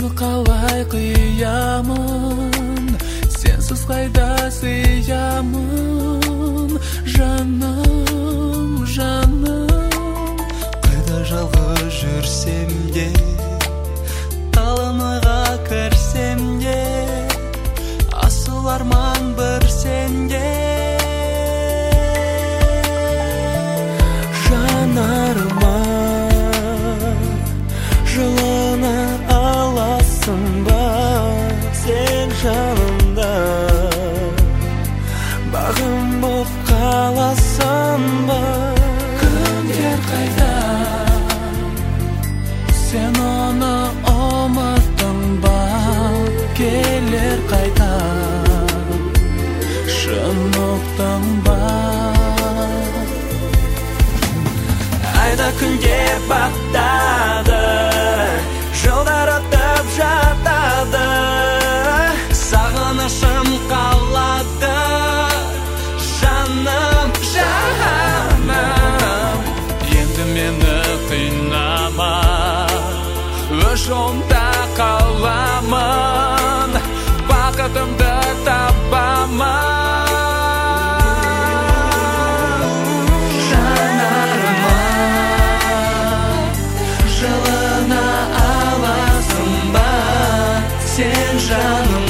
Сені қалай қиямын, сенсіз қайда сыямын. Жаным, жаным, қайда жалғыз жүрсем де, талан ойға кірсем де, асыл арман бір сенде. жанарыма жылына аласың ба, сен жанымда бағым боп қаласың ба. Күндер қайда, сен оны ұмыттың ба, келер қайта, шын ұқтың ба. Айда күндер баттады, жылдар өтіп жатады, сағынышым қалады. Жаным, жаным, Енді мені қинама, өз жолымда қаламын, бақытымды табамын. Жанарыма жылына аласың ба, сен жаным